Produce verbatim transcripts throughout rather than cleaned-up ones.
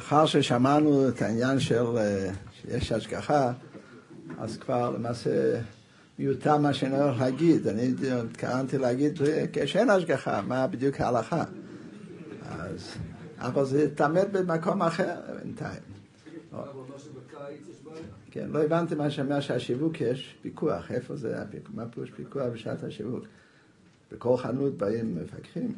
אחר ששמענו את העניין של שיש השגחה, אז כבר למעשה מיותר מה שאני הולך להגיד. אני התכוונתי להגיד כשאין השגחה, מה בדיוק ההלכה. אז, אבל זה תמת במקום אחר בינתיים. כן, לא הבנתי מה שאומר שהשיווק יש פיקוח. איפה זה הפיקוח? מה פירוש פיקוח בשעת השיווק? בכל חנות באים מפקחים.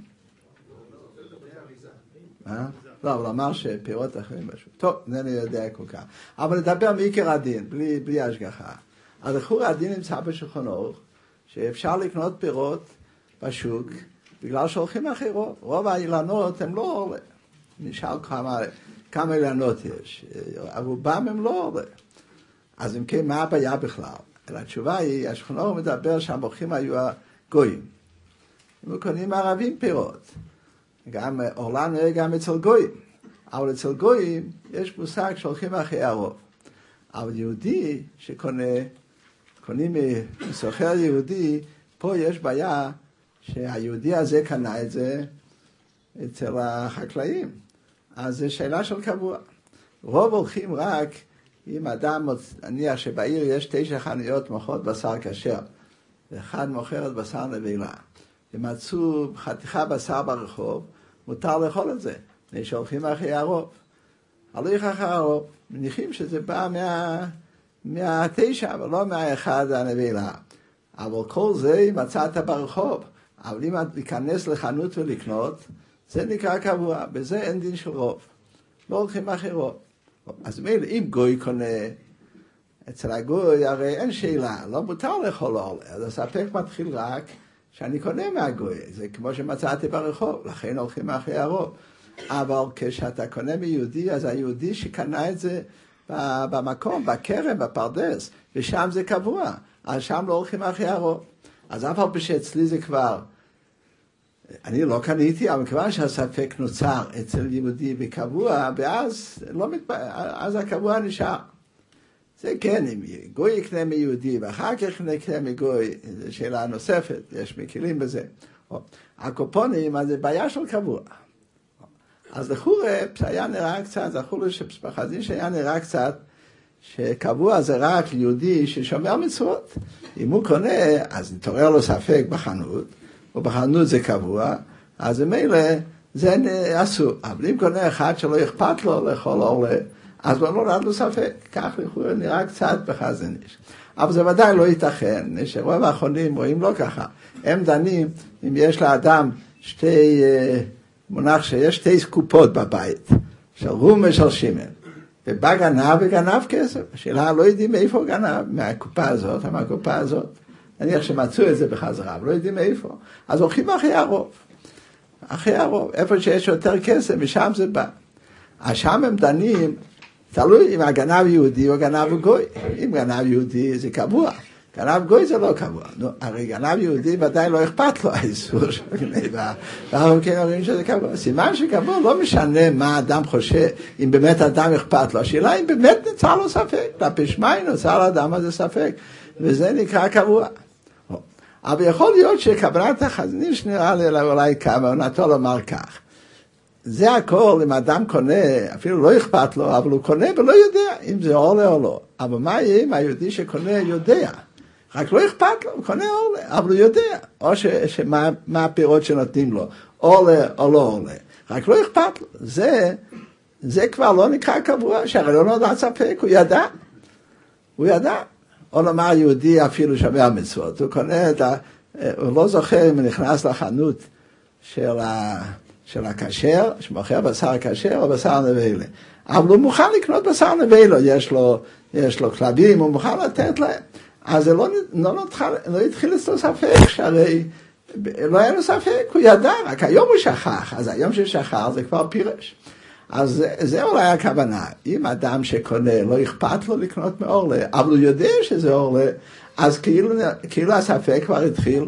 מה? לא, אבל אמר שפירות אחרים בשוק. טוב, זה אני יודע כל כך. אבל נדבר מעיקר הדין, בלי, בלי השגחה. אז לכאורה הדין נמצא בשולחן ערוך, שאפשר לקנות פירות בשוק, בגלל שהולכים אחרי רוב. רוב האילנות הם לא עולה. נשאל כמה, כמה אילנות יש. רובם הם לא עולה. אז אם כן, מה הבעיה בכלל? התשובה היא, השולחן ערוך מדבר שהמוכרים היו הגויים. הם קונים ערבים פירות. גם עולה נראה גם אצל גויים. אבל אצל גויים יש מושג שהולכים אחרי הרוב. אבל יהודי שקונה, קונים מסוחר יהודי, פה יש בעיה שהיהודי הזה קנה את זה אצל החקלאים. אז זו שאלה של קבוע. רוב הולכים רק אם אדם, נניח שבעיר יש תשע חנויות מוכרות בשר כשר, ואחד מוכרת בשר נבלה. ומצאו חתיכה בשר ברחוב, מותר לאכול את זה. שהולכים אחרי הרוב. הולך אחרי הרוב. מניחים שזה בא מה, מהתשע, אבל לא מהאחד הנבלה. אבל כל זה מצאת ברחוב. אבל אם להיכנס לחנות ולקנות, זה נקרא קבוע. בזה אין דין של רוב. לא הולכים אחרי רוב. אז מילא, אם גוי קונה, אצל הגוי הרי אין שאלה, לא מותר לאכול אורלה. אז הספק מתחיל רק שאני קונה מהגוי. זה כמו שמצאתי ברחוב, לכן הולכים אחרי הרוב. אבל כשאתה קונה מיהודי, אז היהודי שקנה את זה במקום, בכרם, בפרדס, ושם זה קבוע. אז שם לא הולכים אחרי הרוב. אז אף על פי שאצלי זה כבר, אני לא קניתי, אבל כיוון שהספק נוצר אצל יהודי בקבוע, ואז לא מתפ... אז הקבוע נשאר. זה כן, אם גוי יקנה מיהודי, ואחר כך יקנה מגוי, זו שאלה נוספת, יש מקילים בזה. הקופונים, אז זה בעיה של קבוע. אז לכאורה, היה נראה קצת, זכור לי שבחזין שהיה נראה קצת, שקבוע זה רק יהודי ששומר מצוות. אם הוא קונה, אז נתעורר לו ספק בחנות, ובחנות זה קבוע, אז מילא זה אסור. אבל אם קונה אחד שלא אכפת לו לאכול אורלה, אז לא נולד לו ספק. כך לכאורה נראה קצת בחזין איש. אבל זה ודאי לא ייתכן, שרוב האחרונים רואים לא ככה. הם דנים, אם יש לאדם שתי, מונח שיש שתי קופות בבית, של רום ושל שימן. ובא גנב וגנב כסף. השאלה לא יודעים מאיפה גנב, מהקופה הזאת, מהקופה הזאת. נניח שמצאו את זה בחזרה, אבל לא יודעים מאיפה. אז הולכים אחרי הרוב. אחרי הרוב. איפה שיש יותר כסף, משם זה בא. אז שם הם דנים, תלוי אם הגנב יהודי או גנב גוי. אם גנב יהודי זה קבוע. גנב גוי זה לא קבוע. נו, הרי גנב יהודי ודאי לא אכפת לו האיסור של גניבה. ואנחנו כן אומרים שזה קבוע. סימן שקבוע לא משנה מה האדם חושב, אם באמת האדם אכפת לו. השאלה אם באמת נוצר לו ספק. לפשמי נוצר לאדם הזה ספק. וזה נקרא קבוע. אבל יכול להיות שקבלת החזנין שנראה לי אולי כוונתו לומר כך. זה הכל, אם אדם קונה, אפילו לא אכפת לו, אבל הוא קונה ולא יודע אם זה עולה או לא. אבל מה יהיה אם היהודי שקונה יודע? רק לא אכפת לו, הוא קונה עולה, אבל הוא יודע. או ש, שמה, מה הפירות שנותנים לו, עולה או לא עולה. רק לא אכפת לו. זה, זה כבר לא נקרא קבוע, שהרי לא נודע ספק, הוא ידע. הוא ידע. או לומר יהודי אפילו שומר מצוות. הוא קונה את ה... הוא לא זוכר אם הוא נכנס לחנות של ה... של הכשר, שמוכר בשר כשר או בשר נבלה. אבל הוא מוכן לקנות בשר נבלה, יש לו, יש לו כלבים, הוא מוכן לתת להם. אז זה לא, לא, לא, לא התחיל אצלו ספק, שהרי לא היה לו ספק, הוא ידע, רק היום הוא שכח, אז היום ששכח זה כבר פירש. אז זה, זה אולי הכוונה, אם אדם שקונה לא אכפת לו לקנות מאורלה, אבל הוא יודע שזה אורלה, אז כאילו, כאילו הספק כבר התחיל,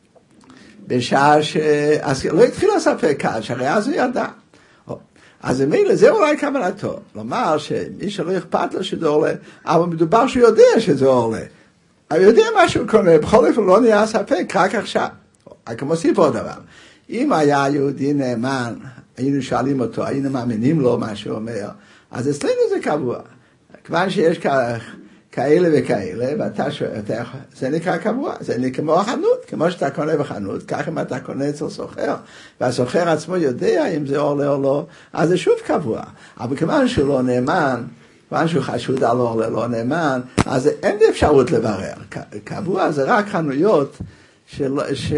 בשעה ש... אז לא התחיל הספק כאן, שהרי אז הוא ידע. אז מילא, זה אולי כוונתו. לומר שמי שלא אכפת לו שזה אורלה, אבל מדובר שהוא יודע שזה אורלה. הוא יודע מה שהוא קונה, בכל אופן לא נהיה ספק, רק עכשיו. רק מוסיף עוד דבר. אם היה יהודי נאמן, היינו שואלים אותו, היינו מאמינים לו מה שהוא אומר, אז אצלנו זה קבוע. כיוון שיש כאלה וכאלה, ואתה שואל, זה נקרא קבוע, זה נקרא כמו החנות, כמו שאתה קונה בחנות, כך אם אתה קונה אצל סוחר, והסוחר עצמו יודע אם זה אורלה או לא, אז זה שוב קבוע. אבל כיוון שהוא לא נאמן, כיוון שהוא חשוד על אורלה לא נאמן, אז אין אפשרות לברר. קבוע זה רק חנויות של, ש...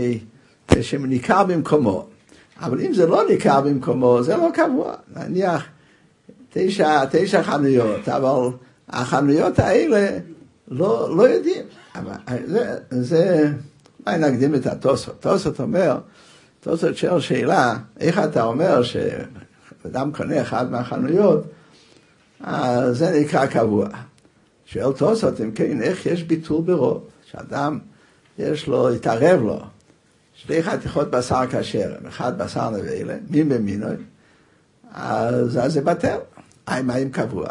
שניכר במקומו. אבל אם זה לא ניכר במקומו, זה לא קבוע. נניח תשע, תשע חנויות, אבל החנויות האלה לא, לא יודעים. אבל זה, זה, אולי נקדים את התוספות. תוספות אומר, תוספות שואל שאלה, איך אתה אומר שאדם קונה אחד מהחנויות, אז זה נקרא קבוע. שואל תוספות, אם כן, איך יש ביטול ברוב? שאדם, יש לו, התערב לו, שתי חתיכות בשר כשר, אחד בשר נבלה, מין במינוי, אז, אז זה בטל. האם האם קבוע?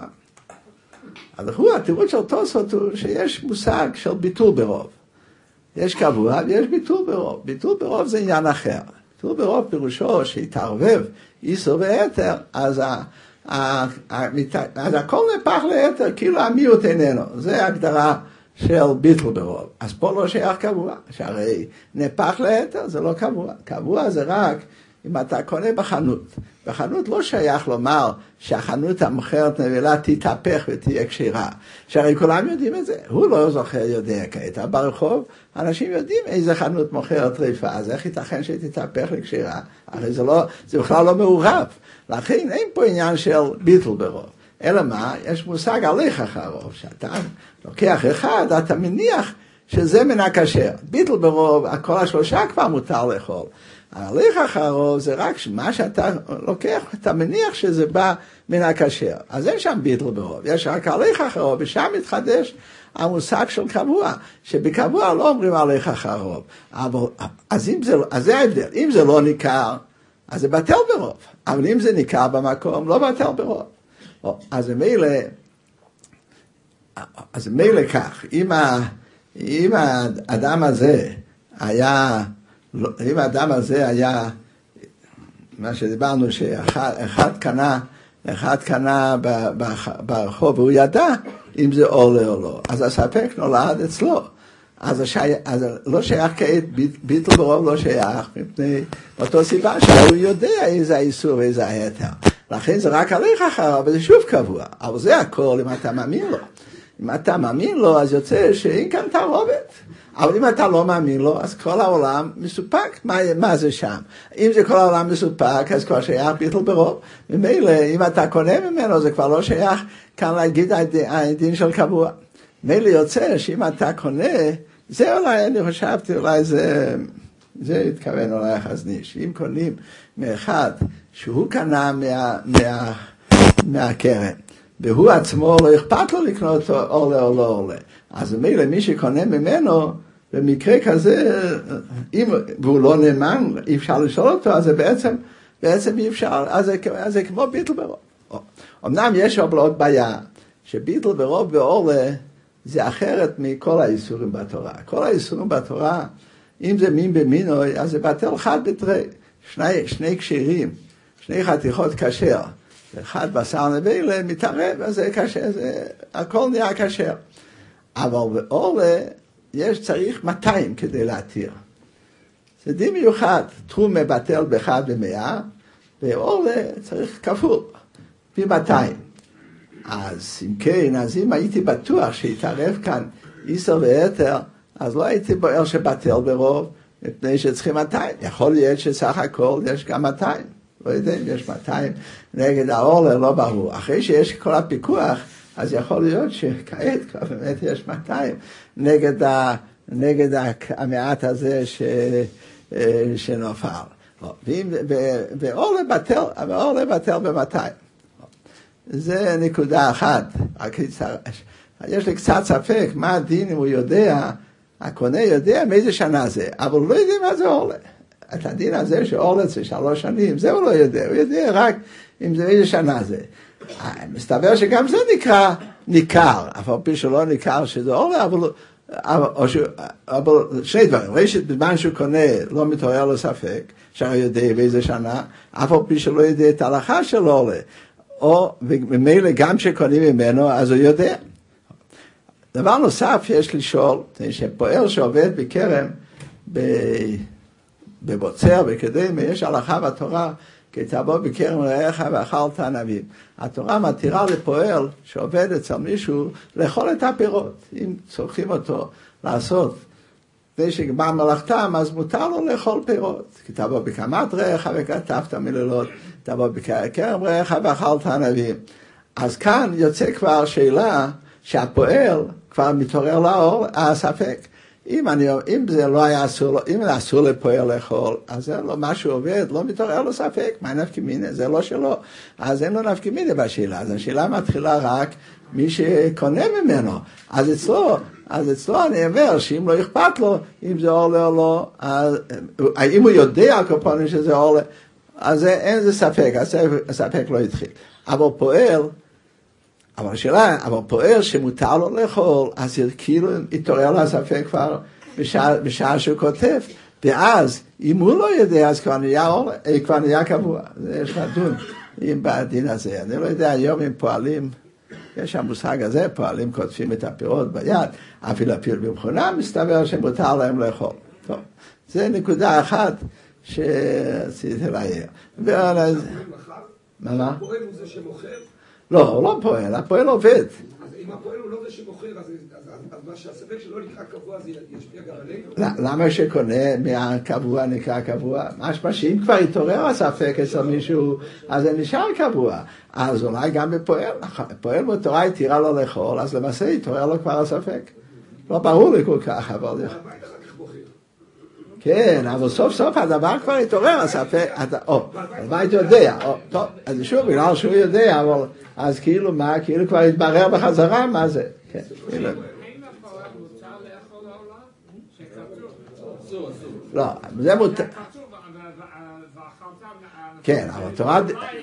אז הוא, התירוץ של תוספות הוא שיש מושג של ביטול ברוב. יש קבוע ויש ביטול ברוב. ביטול ברוב זה עניין אחר. ביטול ברוב פירושו שהתערבב איסור ויתר, אז, ה, ה, ה, אז הכל נהפך ליתר, כאילו המיעוט איננו. זה ההגדרה של ביטול ברוב. אז פה לא שייך קבוע, שהרי נהפך ליתר זה לא קבוע. קבוע זה רק אם אתה קונה בחנות. בחנות לא שייך לומר שהחנות המוכרת נבלה תתהפך ותהיה כשרה. שהרי כולם יודעים את זה. הוא לא זוכר יודע כעת. ברחוב אנשים יודעים איזה חנות מוכרת טריפה, אז איך ייתכן שתתהפך לכשרה? הרי זה, לא, זה בכלל לא מעורב. לכן אין פה עניין של ביטול ברוב. אלא מה? יש מושג הליך אחרוב. שאתה לוקח אחד, אתה מניח שזה מן הכשר. ביטול ברוב, כל השלושה כבר מותר לאכול. ההליך אחרוב זה רק מה שאתה לוקח, אתה מניח שזה בא מן הכשר. אז אין שם ביטול ברוב, יש רק הליך אחרוב, ושם מתחדש המושג של קבוע, שבקבוע לא אומרים הליך אחרוב. אבל, אז, זה, אז זה ההבדל, אם זה לא ניכר, אז זה בטל ברוב. אבל אם זה ניכר במקום, לא בטל ברוב. אז מילא, אז מילא כך, אם, ה, אם האדם הזה היה, אם האדם הזה היה, מה שדיברנו, שאחד אחד קנה, אחד קנה ברחוב, והוא ידע אם זה עולה או לא, אז הספק נולד אצלו. אז, השי, אז לא שייך כעת, ביטול ברוב לא שייך, מפני אותו סיבה שהוא יודע איזה האיסור ואיזה היתר. לכן זה רק הליך אחר, אבל זה שוב קבוע. אבל זה הכל אם אתה מאמין לו. אם אתה מאמין לו, אז יוצא שאין כאן תערובת. אבל אם אתה לא מאמין לו, אז כל העולם מסופק. מה, מה זה שם? אם זה כל העולם מסופק, אז כבר שייך ביטול ברוב. ממילא, אם אתה קונה ממנו, זה כבר לא שייך כאן להגיד הדין של קבוע. ממילא יוצא שאם אתה קונה, זה אולי, אני חשבתי, אולי זה, זה התכוון אולי החזניש. אם קונים מאחד, שהוא קנה מה, מה, מהקרן, והוא עצמו לא אכפת לו לקנות עולה או לא עולה. אז מילא מי שקונה ממנו, במקרה כזה, אם הוא לא נאמן, אי אפשר לשאול אותו, אז זה בעצם, בעצם אי אפשר, אז זה, אז זה כמו ביטול ברוב. אמנם יש אבל עוד בעיה, שביטול ברוב ועולה, זה אחרת מכל האיסורים בתורה. כל האיסורים בתורה, אם זה מין במינוי, אז זה בטל חד בתרי. שני, שני קשירים, שני חתיכות כשר, אחד בשר נבלה מתערב, אז זה קשר, זה, הכל נהיה קשר. אבל בעולה, יש צריך מאתיים כדי להתיר. זה דין מיוחד, תחום מבטל באחד במאה, בעולה צריך כפול, פי מאתיים. אז אם כן, אז אם הייתי בטוח שהתערב כאן איסור ויתר, אז לא הייתי בוער שבטל ברוב, מפני שצריכים מאתיים. יכול להיות שסך הכל יש גם מאתיים. לא יודע אם יש מאתיים נגד העולה, לא ברור. אחרי שיש כל הפיקוח, אז יכול להיות שכעת כבר באמת יש מאתיים נגד, ה, נגד המעט הזה ש, שנופל. ועולה בטל, ועולה בטל ב-מאתיים. זה נקודה אחת. יש לי קצת ספק מה הדין אם הוא יודע, הקונה יודע מאיזה שנה זה, אבל הוא לא יודע מה זה עולה. את הדין הזה שעולה זה שלוש שנים, זה הוא לא יודע, הוא יודע רק אם זה איזה שנה זה. מסתבר שגם זה נקרא ניכר, אבל פי שלא ניכר שזה עולה, אבל, אבל, אבל שני דברים, ראשית בזמן שהוא קונה לא מתעורר לו ספק, שהרי יודע באיזה שנה, אף על פי שלא יודע את ההלכה של עולה, או ממילא גם שקונים ממנו, אז הוא יודע. דבר נוסף יש לשאול, שפועל שעובד בכרם, בבוצר, בקדם, יש הלכה בתורה, כי תבוא בכרם רעך ואכלת ענבים. התורה מתירה לפועל שעובד אצל מישהו לאכול את הפירות, אם צורכים אותו לעשות. כדי שגמר מלאכתם, אז מותר לו לאכול פירות. כי תבוא בקמת רעך וכתבת מלילות, תבוא בכרם רעך ואכלת ענבים. אז כאן יוצא כבר שאלה שהפועל כבר מתעורר לאור הספק. אם, אני, אם זה לא היה אסור, אם זה אסור לפועל לאכול, אז זה לא משהו עובד, לא מתעורר לו ספק, מה נפקא מינה? זה לא שלו. אז אין לו נפקא מינה בשאלה. אז השאלה מתחילה רק מי שקונה ממנו. אז אצלו, אז אצלו אני אומר שאם לא אכפת לו, אם זה עולה או לא, אז, אם הוא יודע הקופונים שזה עולה, אז אין זה ספק, הספק לא התחיל. אבל פועל, אבל השאלה, אבל פועל שמותר לו לאכול, אז כאילו התעורר לו הספק כבר בשעה, בשעה שהוא כותב, ואז אם הוא לא יודע, אז כבר נהיה, כבר נהיה קבוע. זה יש לדון עם בדין הזה. אני לא יודע, היום הם פועלים, יש המושג הזה, פועלים כותבים את הפירות ביד, אפילו הפירות במכונה, מסתבר שמותר להם לאכול. טוב, זה נקודה אחת שרציתי להעיר. ואז... מה, מה? הפועל הוא זה שמוכר? לא, הוא לא פועל, הפועל עובד. אז אם הפועל הוא לא זה שמוכר, אז מה שהספק שלא נקרא קבוע, זה ישפיע גם עלינו? למה שקונה מהקבוע נקרא קבוע? משמע שאם כבר התעורר הספק אצל מישהו, אז זה נשאר קבוע. אז אולי גם בפועל, פועל בתורה התירה לו לאכול, אז למעשה התעורר לו כבר הספק. לא ברור לי כל כך, אבל... כן, אבל סוף סוף הדבר כבר התעורר, הספק, או, הלוואי יודע, טוב, אז שוב, בגלל שהוא יודע, אבל אז כאילו מה, כאילו כבר התברר בחזרה מה זה, כן, כאילו. לא, זה מותר. כן, אבל תורה...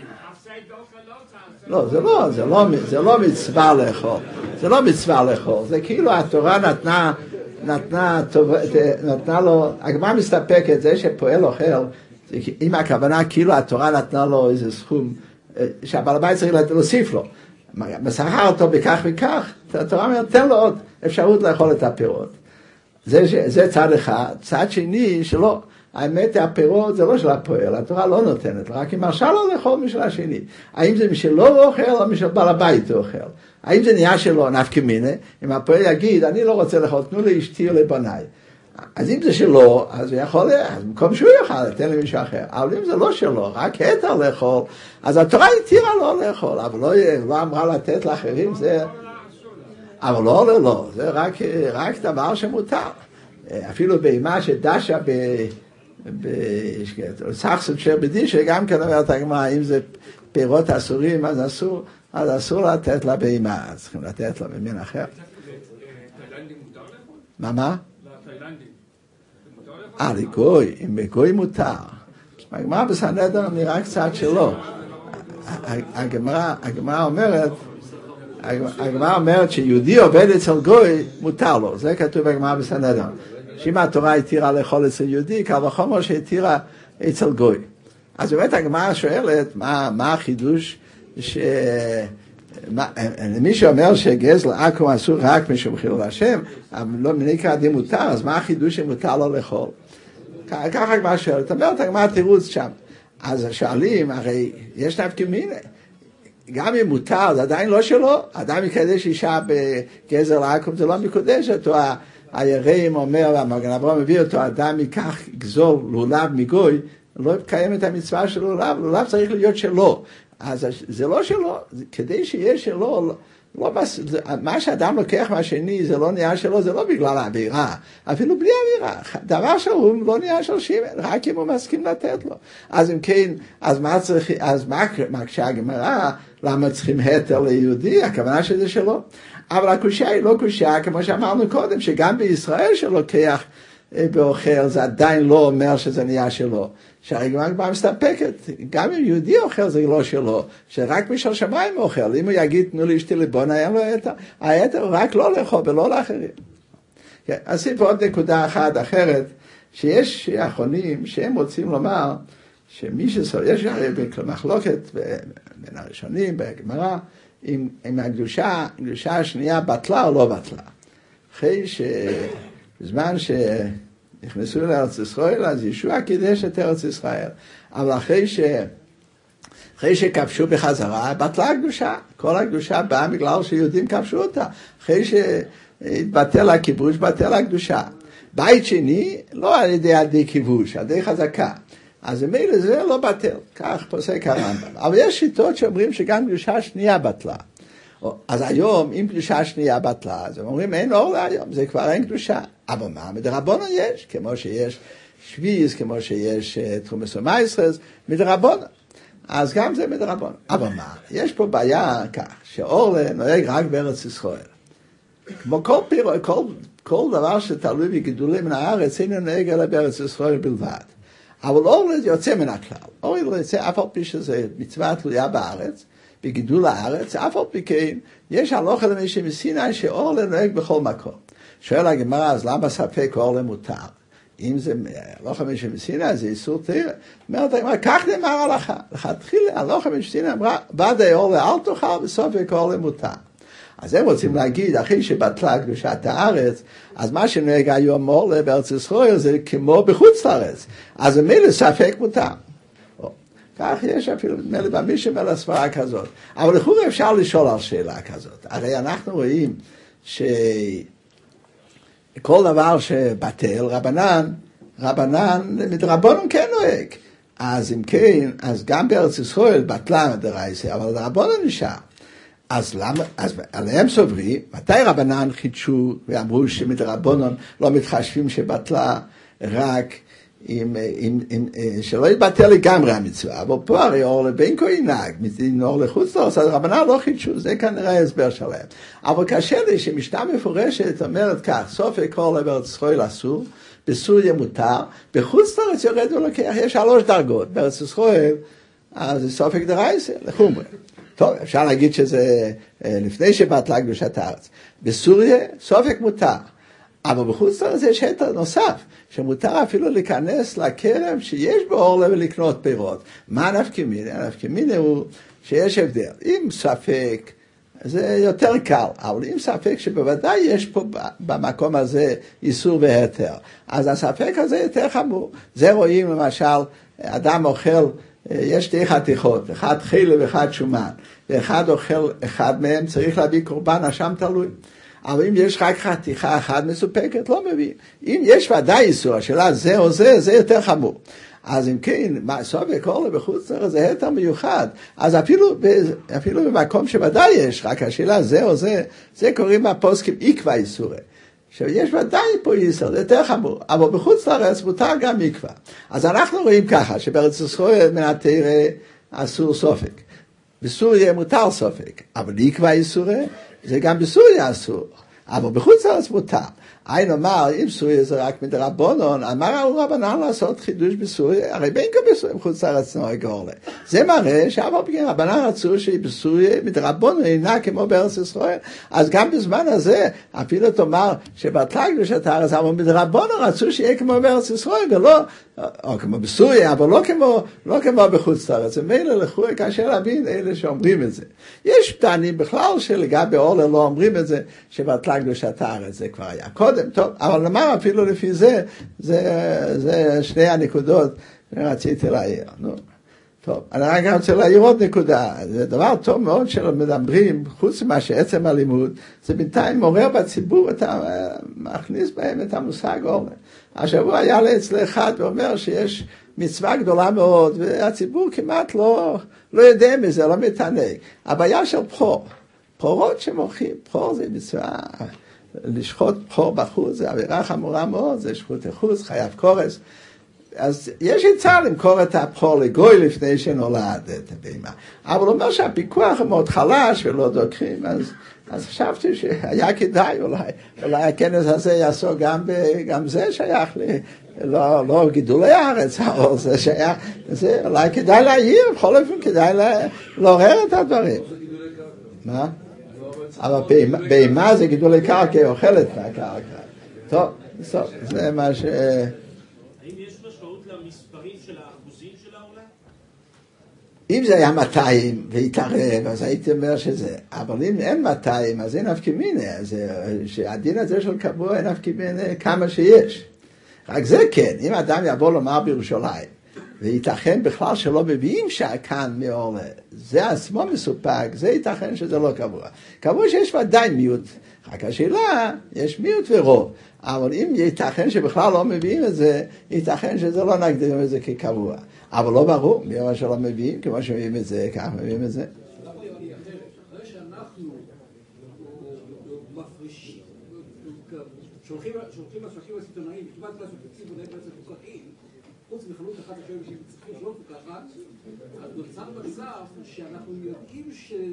לא, זה לא, זה לא, זה לא מצווה לאכול, זה לא מצווה לאכול, זה כאילו התורה נתנה, נתנה, נתנה לו, הגמרא מסתפקת, זה שפועל אוכל, אם הכוונה כאילו התורה נתנה לו איזה סכום, שהבעל הבית צריך להוסיף לו, מסחר אותו בכך וכך, התורה אומרת, תן לו עוד אפשרות לאכול את הפירות. זה, זה צד אחד, צד שני שלא, האמת הפירות זה לא של הפועל, התורה לא נותנת, רק אם מרשה לו לאכול משל השני. האם זה משלו הוא אוכל או משל בעל הבית הוא אוכל? האם זה נהיה שלו נפקא מינה? אם הפועל יגיד, אני לא רוצה לאכול, תנו לי אשתי או לבניי. אז אם זה שלו, אז הוא יכול, אז במקום שהוא יאכל, תן לי מישהו אחר. אבל אם זה לא שלו, רק היתר לאכול, אז התורה התירה לו לאכול, אבל לא, לא אמרה לתת לאחרים, זה... אבל לא, לא, לא, זה רק, רק דבר שמותר. אפילו בהמה שדשה ב... בסחסות של בדישה, גם כן אומרת הגמרא, אם זה פירות אסורים, אז אסור, אז אסור לתת לה בהמה, אז צריכים לתת לה במין אחר. תאילנדים מותר לאכול? מה, מה? לתאילנדים. אה, לגוי, אם בגוי מותר. הגמרא בסנהדרין נראה קצת שלא. הגמרא, הגמרא אומרת, הגמרא אומרת שיהודי עובד אצל גוי, מותר לו. זה כתוב בגמרא בסנהדרין. שאם התורה התירה לאכול אצל יהודי, קל וחומר שהתירה אצל גוי. אז באמת הגמרא שואלת, מה, מה החידוש ש... למי שאומר שגזל עכו"ם אסור רק משום חילול השם, אבל לא נקרא דין מותר, אז מה החידוש שמותר לו לאכול? ככה הגמרא שואלת, אומרת הגמרא תירוץ שם. אז שואלים, הרי יש נפקא מינה. גם אם מותר, זה עדיין לא שלו, אדם יקדש אישה בגזל עכו"ם, זה לא מקודש אותו. היראים אומר, המגן אברהם מביא אותו, אדם ייקח, יגזול לולב מגוי, לא יקיים את המצווה של לולב, לולב צריך להיות שלו. אז זה לא שלו, כדי שיהיה שלו, לא, מה שאדם לוקח מהשני, זה לא נהיה שלו, זה לא בגלל העבירה, אפילו בלי עבירה. דבר שהוא לא נהיה של שימן, רק אם הוא מסכים לתת לו. אז אם כן, אז מה צריך, אז מה, מה כשהגמרא, למה צריכים היתר ליהודי? הכוונה שזה שלו. אבל הקושיה היא לא קושיה, כמו שאמרנו קודם, שגם בישראל שלוקח באוכל, זה עדיין לא אומר שזה נהיה שלו. שהרגמה כבר מסתפקת, גם אם יהודי אוכל זה לא שלו, שרק משל שמיים אוכל, אם הוא יגיד תנו לי אשתי לבונה, אין לו היתר, ההיתר הוא רק לא לאכול ולא לאחרים. כן, אז פה עוד נקודה אחת אחרת, שיש אחרונים שהם רוצים לומר, שמי שסוף, יש מחלוקת בין הראשונים, בגמרא, אם, אם הקדושה, הקדושה השנייה בטלה או לא בטלה. אחרי שבזמן שנכנסו לארץ ישראל, אז ישוע קידש את ארץ ישראל. אבל אחרי ש... אחרי שכבשו בחזרה, בטלה הקדושה. כל הקדושה באה בגלל שיהודים כבשו אותה. אחרי שהתבטל הכיבוש, בטל הקדושה. בית שני, לא על ידי עדי כיבוש, עדי חזקה. אז מילא זה לא בטל, כך פוסק הרמב"ם. אבל יש שיטות שאומרים שגם קדושה שנייה בטלה. אז היום, אם קדושה שנייה בטלה, אז הם אומרים, אין אור להיום, זה כבר אין קדושה. אבל מה? מדרבנן יש, כמו שיש שביעיס, כמו שיש תרומס ומייסרס, מדרבנן. אז גם זה מדרבנן. אבל מה? יש פה בעיה כך, שאורלה נוהג רק בארץ ישראל. כמו כל פירו, כל, כל דבר שתלוי בגידולים מן הארץ, אינו נוהג אלא בארץ ישראל בלבד. אבל אורלה יוצא מן הכלל. אורלה יוצא אף על פי שזה מצווה תלויה בארץ, בגידול הארץ, אף על פי כן, יש הלכה למי שמסיני שאורלה נוהג בכל מקום. שואל הגמרא, אז למה ספק אורלה מותר? אם זה הלכה למי שמסיני, זה איסור תירא. אומרת הגמרא, כך נאמר הלכה. לכתחילה, הלכה למי שמסיני אמרה, בדי אורלה אל תאכל, וספק אורלה מותר. אז הם רוצים להגיד, אחרי שבטלה קדושת הארץ, אז מה שנוהג היום אורלה בארץ ישראל, זה כמו בחוץ לארץ. אז מילא ספק מותר. כך יש אפילו, נדמה לי, במשנה על הסברה כזאת. אבל לכאורה אפשר לשאול על שאלה כזאת. הרי אנחנו רואים שכל דבר שבטל, רבנן, רבנן מדרבנן כן נוהג. אז אם כן, אז גם בארץ ישראל בטלה מדרייסה, אבל רבנן נשאר. אז למה, אז עליהם סוברים, מתי רבנן חידשו ואמרו שמדרבנן לא מתחשבים שבטלה רק עם, עם, עם, שלא יתבטל לגמרי המצווה, אבל פה הרי אור לבין כה ינהג, אור לחוץ לארץ, אז רבנן לא חידשו, זה כנראה ההסבר שלהם. אבל קשה לי שמשנה מפורשת אומרת כך, סופק אור בארץ ישראל אסור, בסוריה מותר, בחוץ לארץ יורד ולוקח, יש שלוש דרגות, בארץ ישראל, אז זה סופק דרייסה, לחומרה. טוב, אפשר להגיד שזה לפני שבטלה קדושת הארץ. בסוריה סופק מותר, אבל בחוץ לארץ יש היתר נוסף, שמותר אפילו להיכנס לכרם שיש בו אורלה ולקנות פירות. מה נפקא מינה? נפקא מינה הוא שיש הבדל. אם ספק, זה יותר קל, אבל אם ספק שבוודאי יש פה במקום הזה איסור והיתר, אז הספק הזה יותר חמור. זה רואים למשל, אדם אוכל, יש שתי חתיכות, אחד חילה ואחד שומן, ואחד אוכל אחד מהם, צריך להביא קורבן, השם תלוי. אבל אם יש רק חתיכה אחת מסופקת, לא מביא. אם יש ודאי איסור, השאלה זה או זה, זה יותר חמור. אז אם כן, סופק אורלה בחוץ לארץ זה היתר מיוחד. אז אפילו, אפילו במקום שוודאי יש, רק השאלה זה או זה, זה קוראים הפוסקים עקבא איסורי. שיש ודאי פה איסור, זה יותר חמור. אבל בחוץ לארץ מותר גם עקבא. אז אנחנו רואים ככה, שבארץ ישראל מן התורה אסור סופק. בסוריה מותר סופק, אבל עקבא איסורי, זה גם בסוריה אסור, אבל בחוץ לארץ מותר. אין אומר, אם סוריה זה רק מדרבנן, אמר רבנן לעשות חידוש בסוריה, הרי בין כה בסוריה בחוץ לארץ נוהג אורלה. זה מראה שאף על פי כן רבנן רצו שבסוריה מדרבנן אינה כמו בארץ ישראל, אז גם בזמן הזה, אפילו תאמר שבטלה קדושת הארץ, אבל מדרבנן רצו שיהיה כמו בארץ ישראל, ולא, או כמו בסוריה, אבל לא כמו, לא כמו בחוץ לארץ. ומילא לכאורה קשה להבין אלה שאומרים את זה. יש טענים בכלל שלגבי אורלה לא אומרים את זה, שבטלה קדושת הארץ, זה כבר היה קודם, טוב, אבל למה אפילו לפי זה, זה, זה שני הנקודות שרציתי להעיר. נו, טוב, אני רק רוצה להעיר עוד נקודה. זה דבר טוב מאוד שמדברים, חוץ ממה שעצם הלימוד, זה בינתיים מעורר בציבור, את ה, מכניס בהם את המושג אורלה. השבוע היה לי אצל אחד ואומר שיש מצווה גדולה מאוד, והציבור כמעט לא, לא יודע מזה, לא מתענג. הבעיה של בחור, בחורות שמוכרים, בחור זה מצווה, לשחוט בחור בחוץ, זה עבירה חמורה מאוד, זה שחוט החוץ, חייב קורס. אז יש עצה למכור את הבחור לגוי לפני שנולד את הבהמה. אבל הוא אומר שהפיקוח הוא מאוד חלש ולא דוקרים, אז, אז חשבתי שהיה כדאי אולי, אולי הכנס הזה יעשו גם, ב, גם זה שייך לי, לא, לא גידולי הארץ, אבל זה שייך, זה אולי כדאי להעיר, בכל אופן כדאי לעורר את הדברים. מה? אבל בהמה זה גידולי קרקע, אוכלת מהקרקע. טוב, טוב, זה מה ש... למספרים של האחוזים של העולם? אם זה היה מאתיים והתערב, אז הייתי אומר שזה. אבל אם אין מאתיים, אז אין נפקא מינה. שהדין הזה של קבוע אין נפקא מינה כמה שיש. רק זה כן, אם אדם יבוא לומר בירושלים, וייתכן בכלל שלא מביאים כאן מעולה, זה עצמו מסופק, זה ייתכן שזה לא קבוע. קבוע שיש ודאי מיעוט. רק השאלה, יש מיעוט ורוב. אבל אם ייתכן שבכלל לא מביאים את זה, ייתכן שזה לא נגדיר את זה כקבוע. אבל לא ברור, מי אומר שלא מביאים, כמו שמביאים את זה, כך מביאים את זה. אחרי שאנחנו מפרישים, שולחים לשווקים הסיטונאיים, כמעט כלל שפצים ודאי בעצם מפוקחים, חוץ מחנות אחת אחרת שהם צריכים שלא מפוקחת, אז נוצר מצב שאנחנו יודעים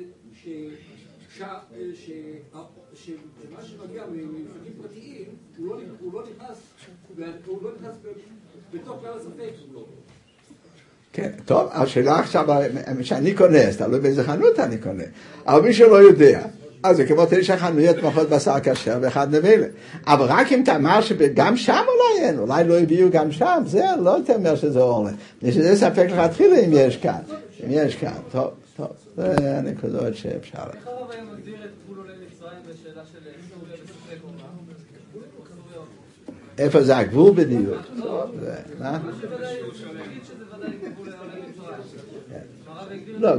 שמה שמגיע ממשווקים פרטיים, הוא לא נכנס בתוך כלל הספק. כן, טוב, השאלה עכשיו, שאני קונה, אז תלוי באיזה חנות אני קונה. אבל מי שלא יודע, אז זה כמו תשע חנויות מוכרות בשר כשר ואחד נבלה. אבל רק אם תאמר שגם שם אולי אין, אולי לא הביאו גם שם, זה לא תאמר שזה עולה. שזה ספק לך התחילה אם יש כאן. אם יש כאן, טוב, טוב, זה הנקודות שאפשר. איך הרב היה מגדיר את גבול עולי מצרים בשאלה של סוריה וספק אומה? איפה זה הגבול בדיוק? מה? לא,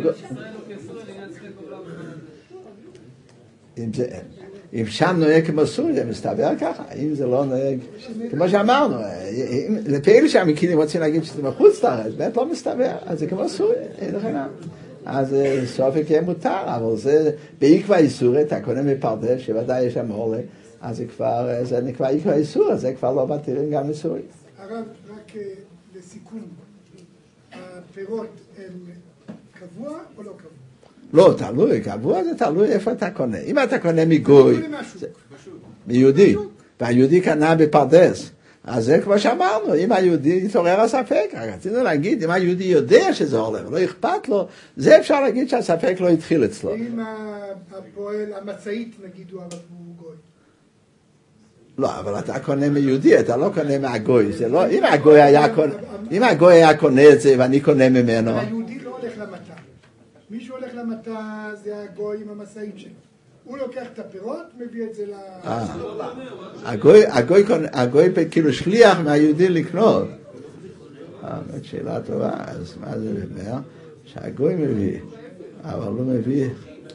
אם שם נוהג כמו סוריה, מסתבר ככה, אם זה לא נוהג, כמו שאמרנו, לפי אלה שהמקינים רוצים להגיד שזה מחוץ לארץ, באמת לא מסתבר, אז זה כמו סוריה, אין לך נם. אז סופק יהיה מותר, אבל זה בעיקר איסור, אתה קונה מפרדס, שוודאי יש שם עולה, אז זה כבר, זה נקרא עיקר איסור, אז זה כבר לא מתירים גם לסוריה. הרב, רק לסיכום, הפירות הם קבוע או לא קבוע? לא, תלוי, קבוע זה תלוי איפה אתה קונה. אם אתה קונה מגוי, מיהודי, והיהודי קנה בפרדס, אז זה כמו שאמרנו, אם היהודי יתעורר הספק, רצינו להגיד, אם היהודי יודע שזה עולה, ולא אכפת לו, זה אפשר להגיד שהספק לא התחיל אצלו. אם הפועל, המצאית נגיד הוא גוי. לא, אבל אתה קונה מיהודי, אתה לא קונה מהגוי, זה לא, אם הגוי היה קונה, אם הגוי היה קונה את זה ואני קונה ממנו. היהודי לא הולך למטה. מי שהולך למטה זה הגוי עם המשאית שלו. הוא לוקח את הפירות, מביא את זה ל... הגוי, הגוי, הגוי כאילו שליח מהיהודי לקנות. באמת שאלה טובה, אז מה זה אומר? שהגוי מביא, אבל לא מביא.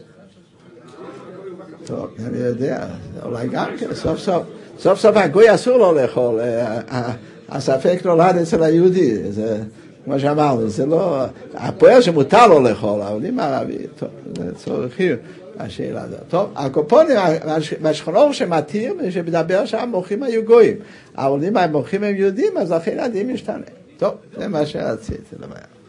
טוב, אני יודע, אולי גם כן, סוף סוף, סוף סוף הגוי אסור לו לאכול, הספק נולד אצל היהודי, זה, כמו שאמרנו, זה לא, הפועל שמותר לו לאכול, אבל אם הערבי, טוב, זה צורכי, השאלה הזאת. טוב, הקופונים, בשכונות שמתיר, שמדבר שם, מוחים היו גויים, אבל אם המוחים הם יהודים, אז לכן הדין משתנה. טוב, זה מה שרציתי לדבר.